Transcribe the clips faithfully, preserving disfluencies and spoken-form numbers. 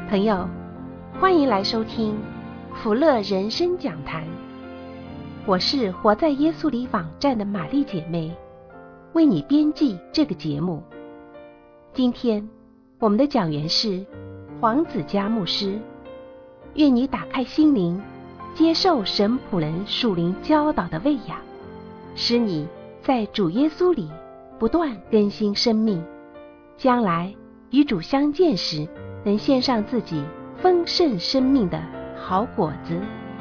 朋友，欢迎来收听福乐人生讲坛。我是活在耶稣里网站的玛丽姐妹，为你编辑这个节目。今天我们的讲员是黄子嘉牧师，愿你打开心灵，接受神仆人属灵教导的喂养，使你在主耶稣里不断更新生命，将来与主相见时，能献上自己丰盛生命的好果子。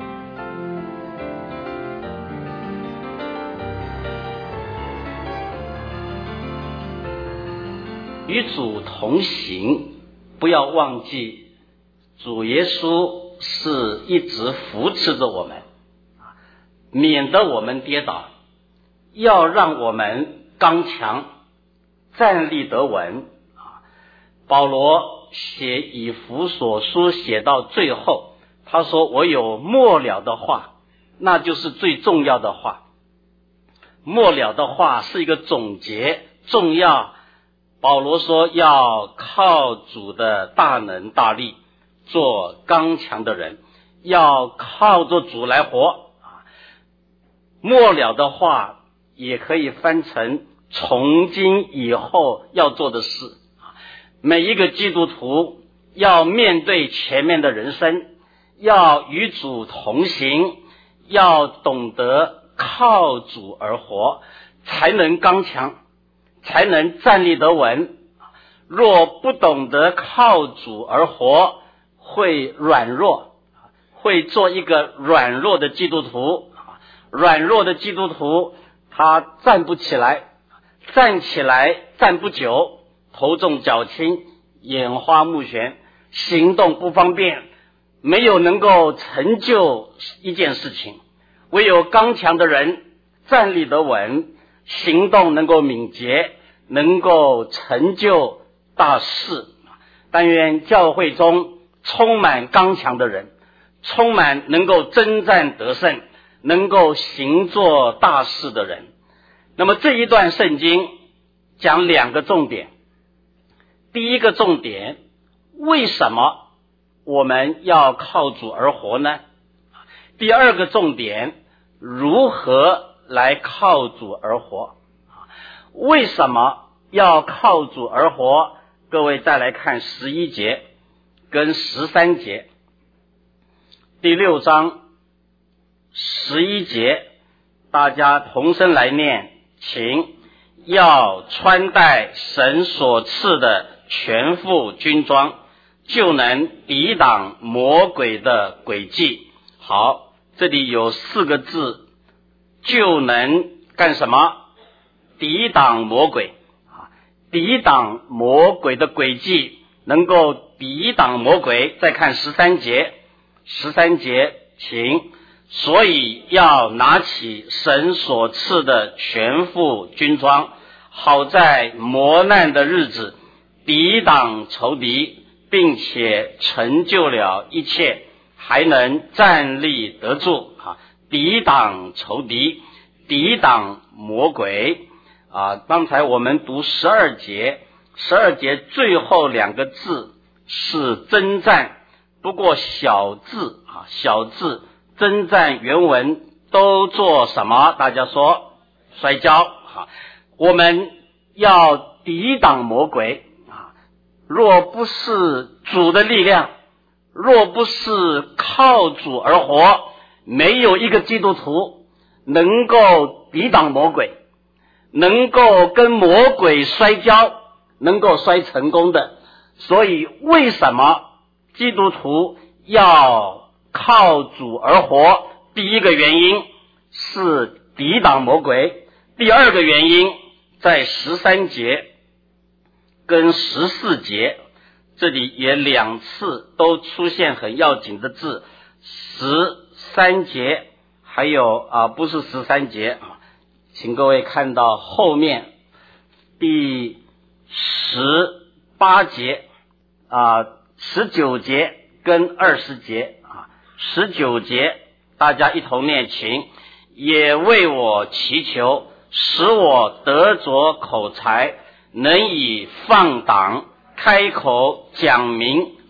与主同行，不要忘记主耶稣是一直扶持着我们，免得我们跌倒，要让我们刚强，站立得稳。保罗写以弗所书写到最后，他说我有末了的话，那就是最重要的话。末了的话是一个总结，重要。保罗说要靠主的大能大力做刚强的人，要靠着主来活。末了的话也可以翻成从今以后要做的事。每一个基督徒要面对前面的人生，要与主同行，要懂得靠主而活，才能刚强，才能站立得稳。若不懂得靠主而活，会软弱，会做一个软弱的基督徒。软弱的基督徒他站不起来，站起来站不久，头重脚轻，眼花目眩，行动不方便，没有能够成就一件事情。唯有刚强的人站立得稳，行动能够敏捷，能够成就大事。但愿教会中充满刚强的人，充满能够征战得胜，能够行做大事的人。那么这一段圣经讲两个重点。第一个重点，为什么我们要靠主而活呢？第二个重点，如何来靠主而活？为什么要靠主而活？各位再来看十一节跟十三节。第六章十一节，大家同声来念，请。要穿戴神所赐的全副军装，就能抵挡魔鬼的诡计。好，这里有四个字，就能干什么？抵挡魔鬼。抵挡魔鬼的诡计，能够抵挡魔鬼。再看十三节，十三节，请。所以要拿起神所赐的全副军装，好在磨难的日子抵挡仇敌，并且成就了一切，还能站立得住。抵挡仇敌，抵挡魔鬼。啊，刚才我们读十二节，十二节最后两个字是征战，不过小字啊，小字。征战原文都做什么？大家说摔跤。我们要抵挡魔鬼，若不是主的力量，若不是靠主而活，没有一个基督徒能够抵挡魔鬼，能够跟魔鬼摔跤，能够摔成功的。所以为什么基督徒要靠主而活？第一个原因是抵挡魔鬼，第二个原因在十三节跟十四节，这里也两次都出现很要紧的字。十三节还有啊，不是十三节，请各位看到后面第十八节啊，十九节跟二十节。十九节大家一同念，请。也为我祈求，使我得着口才，能以放胆开口讲明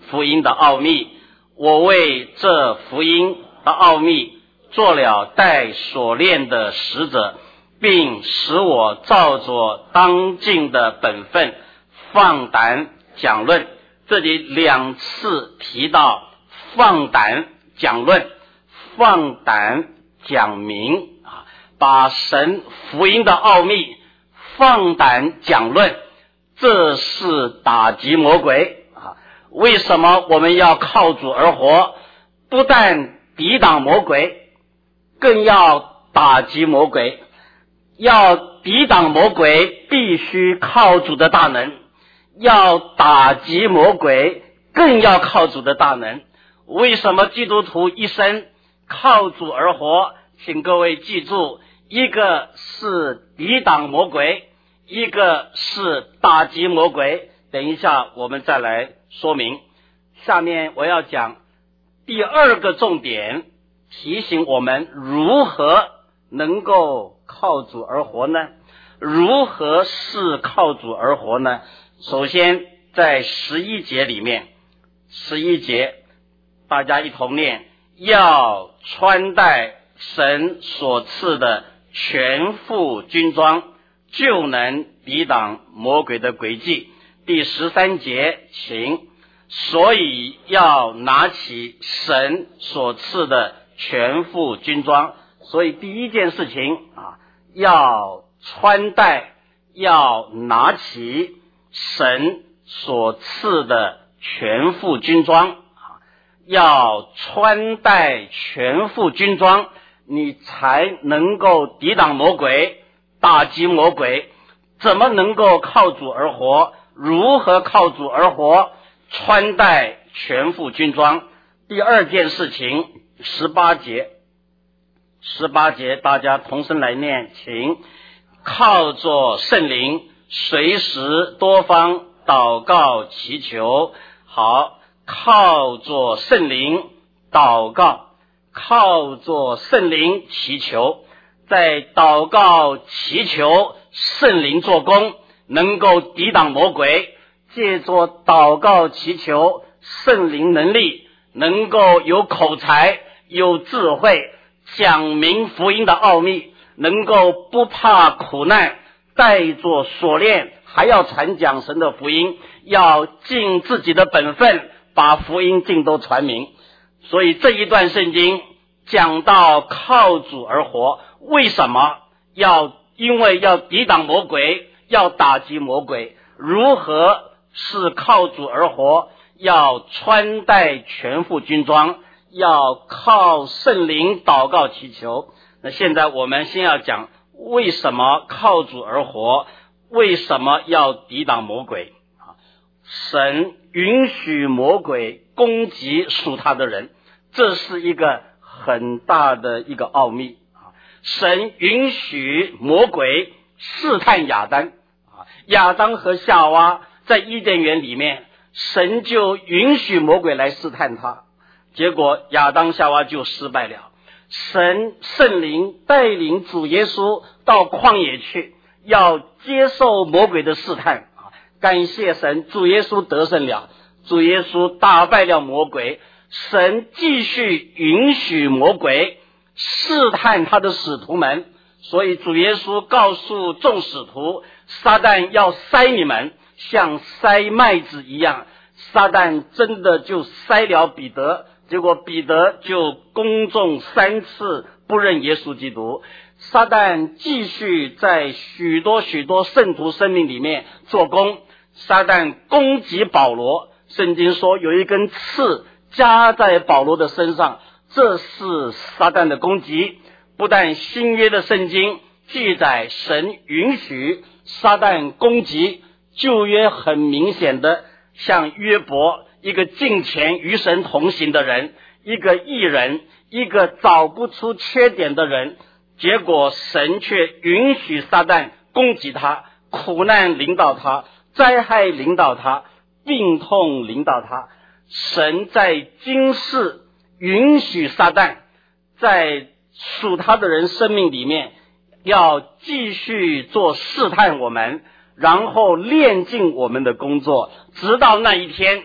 福音的奥秘，我为这福音的奥秘做了带锁链的使者，并使我照着当尽的本分放胆讲论。这里两次提到放胆讲论，放胆讲明啊，把神福音的奥秘放胆讲论，这是打击魔鬼啊！为什么我们要靠主而活？不但抵挡魔鬼，更要打击魔鬼。要抵挡魔鬼，必须靠主的大能；要打击魔鬼，更要靠主的大能。为什么基督徒一生靠主而活？请各位记住，一个是抵挡魔鬼，一个是打击魔鬼。等一下我们再来说明。下面我要讲第二个重点，提醒我们如何能够靠主而活呢？如何是靠主而活呢？首先在十一节里面，十一节大家一同念，要穿戴神所赐的全副军装，就能抵挡魔鬼的诡计。第十三节，请，所以要拿起神所赐的全副军装。所以第一件事情啊，要穿戴，要拿起神所赐的全副军装啊，要穿戴全副军装，你才能够抵挡魔鬼，打击魔鬼。怎么能够靠主而活？如何靠主而活？穿戴全副军装。第二件事情，十八节，十八节大家同声来念，请，靠着圣灵，随时多方祷告祈求。好，靠着圣灵祷告，靠着圣灵祈求，在祷告祈求，圣灵做工，能够抵挡魔鬼。借着祷告祈求，圣灵能力，能够有口才，有智慧，讲明福音的奥秘，能够不怕苦难，带着锁链，还要传讲神的福音，要尽自己的本分，把福音尽都传明。所以这一段圣经讲到靠主而活，为什么？要因为要抵挡魔鬼，要打击魔鬼。如何是靠主而活？要穿戴全副军装，要靠圣灵祷告祈求。那现在我们先要讲为什么靠主而活，为什么要抵挡魔鬼。神允许魔鬼攻击属他的人，这是一个很大的一个奥秘。神允许魔鬼试探亚当，亚当和夏娃在伊甸园里面，神就允许魔鬼来试探他，结果亚当夏娃就失败了。神圣灵带领主耶稣到旷野去，要接受魔鬼的试探。感谢神，主耶稣得胜了，主耶稣打败了魔鬼。神继续允许魔鬼试探他的使徒们，所以主耶稣告诉众使徒，撒旦要塞你们，像塞麦子一样。撒旦真的就塞了彼得，结果彼得就公众三次不认耶稣基督。撒旦继续在许多许多圣徒生命里面做工。撒旦攻击保罗，圣经说有一根刺加在保罗的身上，这是撒旦的攻击。不但新约的圣经记载神允许撒旦攻击，旧约很明显的，像约伯，一个敬虔与神同行的人，一个义人，一个找不出缺点的人，结果神却允许撒旦攻击他，苦难临到他，灾害临到他，病痛临到他。神在今世允许撒旦在属他的人生命里面要继续做试探我们，然后炼尽我们的工作，直到那一天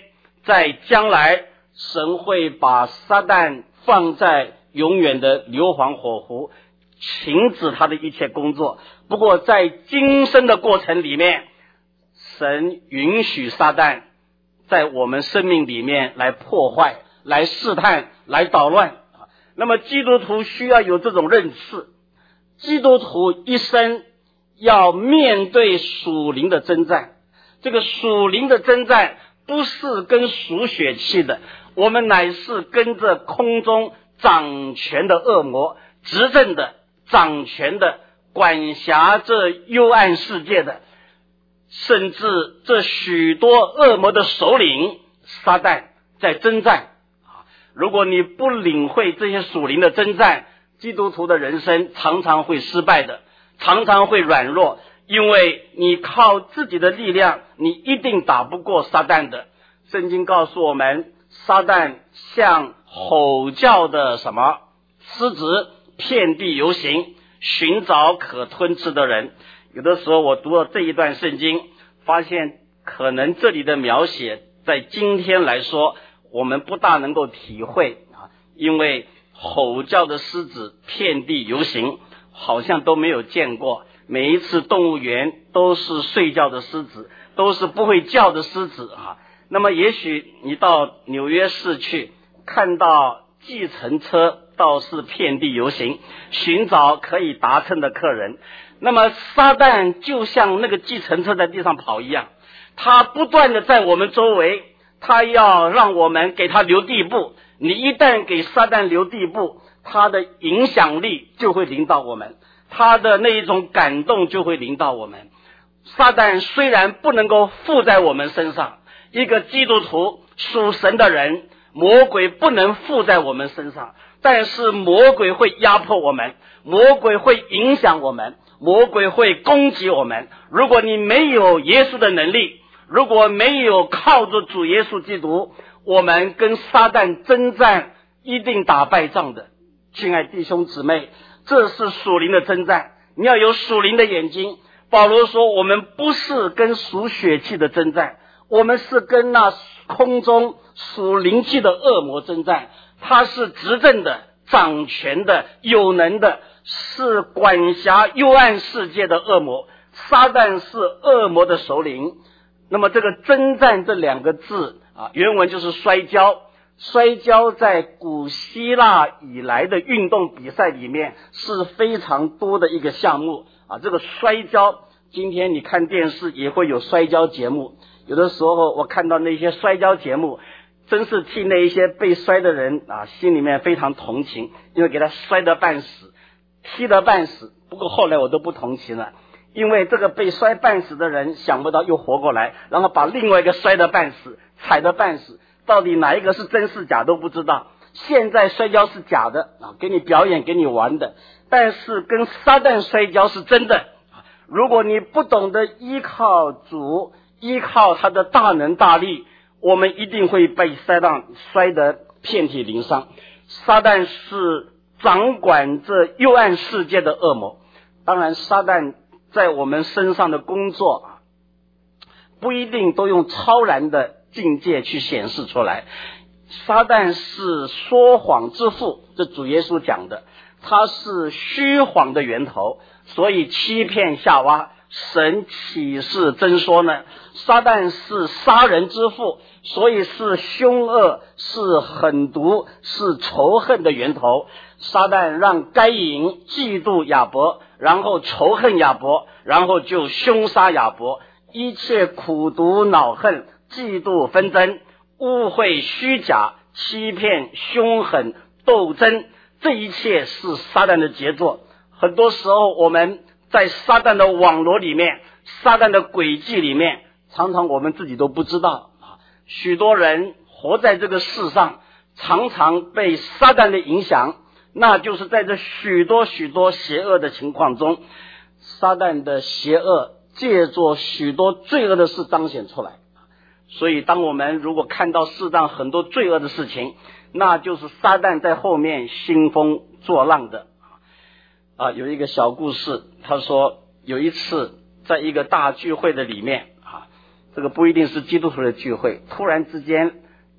在将来神会把撒旦放在永远的硫磺火湖，停止他的一切工作。不过在今生的过程里面，神允许撒旦在我们生命里面来破坏，来试探，来捣乱。那么基督徒需要有这种认识，基督徒一生要面对属灵的征战。这个属灵的征战不是跟属血气的，我们乃是跟着空中掌权的恶魔，执政的、掌权的、管辖这幽暗世界的，甚至这许多恶魔的首领撒旦在征战。如果你不领会这些属灵的征战，基督徒的人生常常会失败的，常常会软弱，因为你靠自己的力量，你一定打不过撒旦的。圣经告诉我们，撒旦像吼叫的什么狮子，遍地游行，寻找可吞吃的人。有的时候我读了这一段圣经，发现可能这里的描写在今天来说我们不大能够体会啊，因为吼叫的狮子遍地游行好像都没有见过，每一次动物园都是睡觉的狮子，都是不会叫的狮子啊。那么也许你到纽约市去，看到计程车倒是遍地游行，寻找可以达成的客人。那么撒旦就像那个计程车在地上跑一样，他不断的在我们周围，他要让我们给他留地步。你一旦给撒旦留地步，他的影响力就会临到我们，他的那一种感动就会临到我们。撒旦虽然不能够附在我们身上，一个基督徒属神的人，魔鬼不能附在我们身上，但是魔鬼会压迫我们，魔鬼会影响我们，魔鬼会攻击我们。如果你没有耶稣的能力，如果没有靠着主耶稣基督，我们跟撒旦征战一定打败仗的。亲爱弟兄姊妹，这是属灵的征战，你要有属灵的眼睛。保罗说，我们不是跟属血气的征战，我们是跟那空中属灵气的恶魔征战。他是执政的、掌权的、有能的，是管辖幽暗世界的恶魔。撒旦是恶魔的首领。那么这个征战这两个字啊，原文就是摔跤。摔跤在古希腊以来的运动比赛里面是非常多的一个项目啊。这个摔跤，今天你看电视也会有摔跤节目，有的时候我看到那些摔跤节目，真是替那一些被摔的人啊，心里面非常同情，因为给他摔得半死，踢得半死。不过后来我都不同情了，因为这个被摔半死的人想不到又活过来，然后把另外一个摔得半死，踩得半死，到底哪一个是真是假都不知道。现在摔跤是假的啊，给你表演给你玩的，但是跟撒旦摔跤是真的。如果你不懂得依靠主，依靠他的大能大力，我们一定会被撒旦摔得遍体鳞伤。撒旦是掌管这幽暗世界的恶魔。当然撒旦在我们身上的工作不一定都用超然的境界去显示出来。撒旦是说谎之父，这主耶稣讲的，他是虚谎的源头，所以欺骗夏娃，神岂是真说呢？撒旦是杀人之父，所以是凶恶，是狠毒，是仇恨的源头。撒旦让该隐嫉妒亚伯，然后仇恨亚伯，然后就凶杀亚伯。一切苦毒恼恨、嫉妒纷争、误会虚假、欺骗凶狠斗争，这一切是撒旦的杰作。很多时候我们在撒旦的网罗里面，撒旦的诡计里面，常常我们自己都不知道。许多人活在这个世上，常常被撒旦的影响，那就是在这许多许多邪恶的情况中，撒旦的邪恶借着许多罪恶的事彰显出来。所以当我们如果看到世上很多罪恶的事情，那就是撒旦在后面兴风作浪的。啊，有一个小故事，他说有一次在一个大聚会的里面啊，这个不一定是基督徒的聚会，突然之间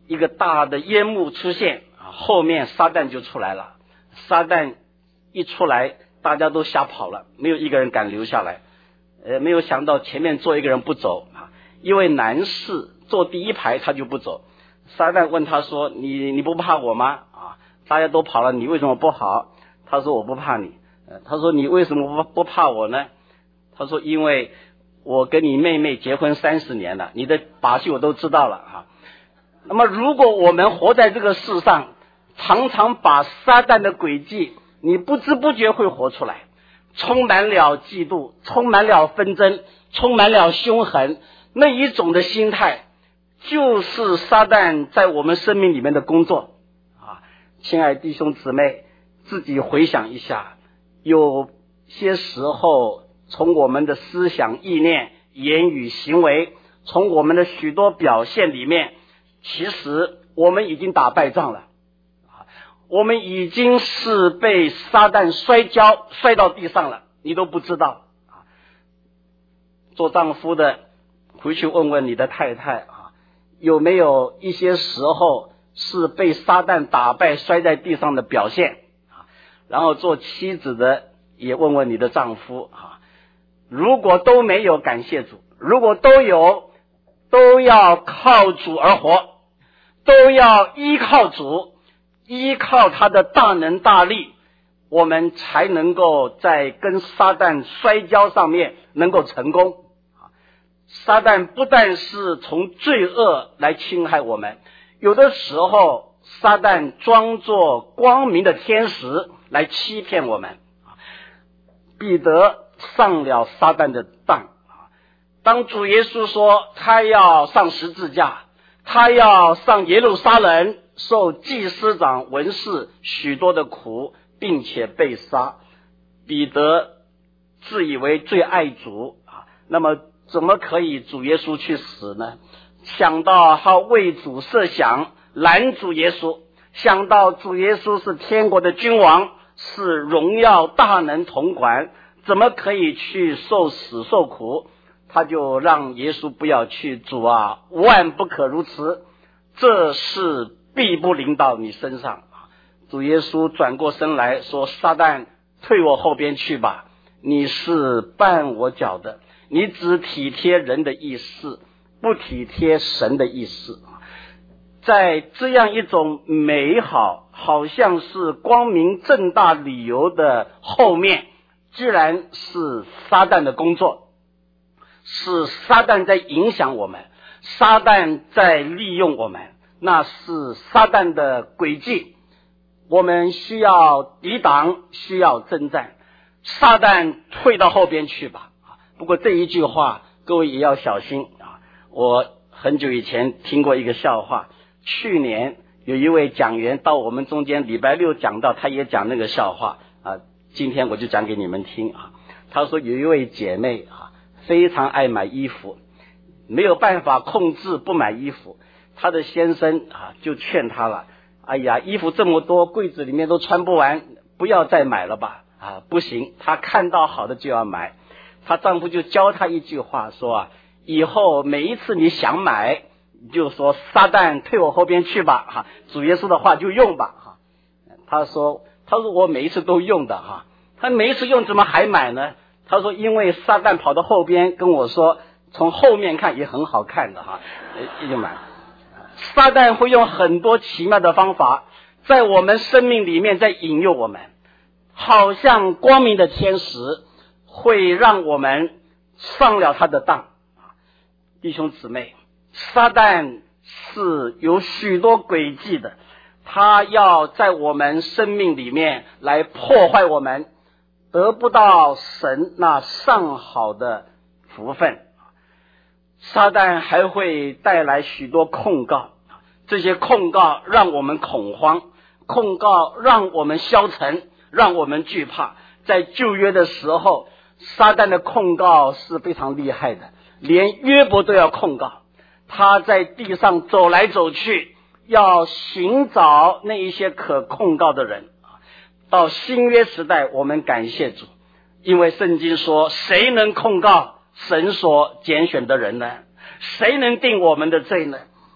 一个大的烟幕出现啊，后面撒旦就出来了。撒旦一出来，大家都吓跑了，没有一个人敢留下来。呃，没有想到前面坐一个人不走啊，一位男士坐第一排他就不走。撒旦问他说：“你你不怕我吗？”啊，大家都跑了，你为什么不跑？他说：“我不怕你。”呃，他说：“你为什么不不怕我呢？”他说：“因为我跟你妹妹结婚三十年了，你的把戏我都知道了啊。”那么如果我们活在这个世上，常常把撒旦的诡计，你不知不觉会活出来，充满了嫉妒，充满了纷争，充满了凶狠，那一种的心态就是撒旦在我们生命里面的工作啊！亲爱的弟兄姊妹，自己回想一下，有些时候从我们的思想意念、言语行为，从我们的许多表现里面，其实我们已经打败仗了，我们已经是被撒旦摔跤摔到地上了，你都不知道。做丈夫的回去问问你的太太啊，有没有一些时候是被撒旦打败摔在地上的表现啊？然后做妻子的也问问你的丈夫啊，如果都没有，感谢主；如果都有，都要靠主而活，都要依靠主，依靠他的大能大力，我们才能够在跟撒旦摔跤上面能够成功。撒旦不但是从罪恶来侵害我们，有的时候撒旦装作光明的天使来欺骗我们。彼得上了撒旦的当，当主耶稣说他要上十字架，他要上耶路撒冷受祭司长文士许多的苦，并且被杀，彼得自以为最爱主啊，那么怎么可以主耶稣去死呢？想到他为主设想，拦主耶稣，想到主耶稣是天国的君王，是荣耀大能统管，怎么可以去受死受苦？他就让耶稣不要去。主啊，万不可如此，这事必不临到你身上。主耶稣转过身来说：撒旦，退我后边去吧，你是绊我脚的，你只体贴人的意思，不体贴神的意思。在这样一种美好，好像是光明正大理由的后面，居然是撒旦的工作，是撒旦在影响我们，撒旦在利用我们，那是撒旦的诡计，我们需要抵挡，需要征战。撒旦退到后边去吧。不过这一句话各位也要小心啊！我很久以前听过一个笑话，去年有一位讲员到我们中间，礼拜六讲到，他也讲那个笑话啊，今天我就讲给你们听啊。他说有一位姐妹啊，非常爱买衣服，没有办法控制不买衣服，她的先生啊就劝她了，哎呀，衣服这么多，柜子里面都穿不完，不要再买了吧。啊，不行，她看到好的就要买。她丈夫就教她一句话，说啊，以后每一次你想买，你就说撒旦退我后边去吧，哈，主耶稣的话就用吧，哈。她说，她说我每一次都用的，哈。她每一次用怎么还买呢？她说因为撒旦跑到后边跟我说，从后面看也很好看的，哈，也就买。撒旦会用很多奇妙的方法，在我们生命里面在引诱我们，好像光明的天使会让我们上了他的当。弟兄姊妹，撒旦是有许多诡计的，他要在我们生命里面来破坏我们，得不到神那上好的福分。撒旦还会带来许多控告，这些控告让我们恐慌，控告让我们消沉，让我们惧怕。在旧约的时候，撒旦的控告是非常厉害的，连约伯都要控告，他在地上走来走去，要寻找那一些可控告的人。到新约时代，我们感谢主，因为圣经说，谁能控告神所拣选的人呢？谁能定我们的罪呢？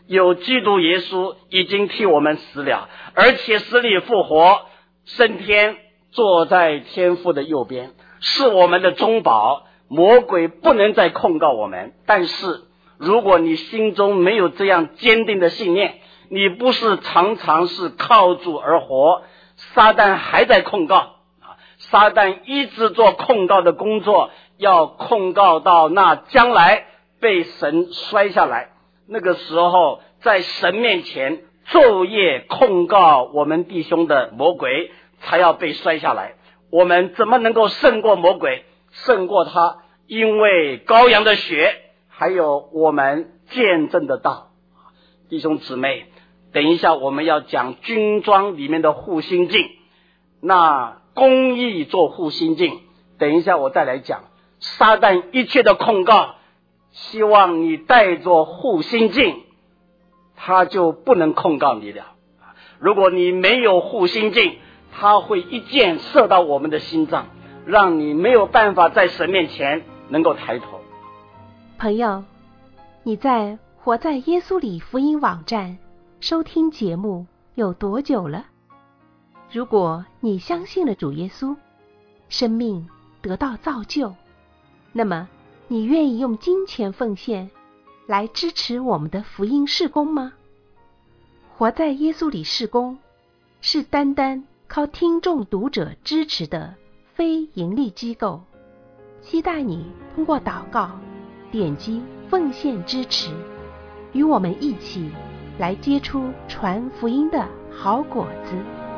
有基督耶稣已经替我们死了，而且死里复活，升天，坐在天父的右边，是我们的中保，魔鬼不能再控告我们。但是如果你心中没有这样坚定的信念，你不是常常是靠主而活，撒旦还在控告，撒旦一直做控告的工作，要控告到那将来被神摔下来，那个时候在神面前昼夜控告我们弟兄的魔鬼才要被摔下来。我们怎么能够胜过魔鬼，胜过他？因为羔羊的血，还有我们见证的道。弟兄姊妹，等一下我们要讲军装里面的护心镜，那公义做护心镜，等一下我再来讲。撒旦一切的控告，希望你带着护心镜，他就不能控告你了。如果你没有护心镜，他会一箭射到我们的心脏，让你没有办法在神面前能够抬头。 朋友，你在活在耶稣里福音网站收听节目有多久了？如果你相信了主耶稣，生命得到造就，那么你愿意用金钱奉献来支持我们的福音事工吗？活在耶稣里事工是单单靠听众读者支持的非盈利机构，期待你通过祷告点击奉献支持，与我们一起来结出传福音的好果子。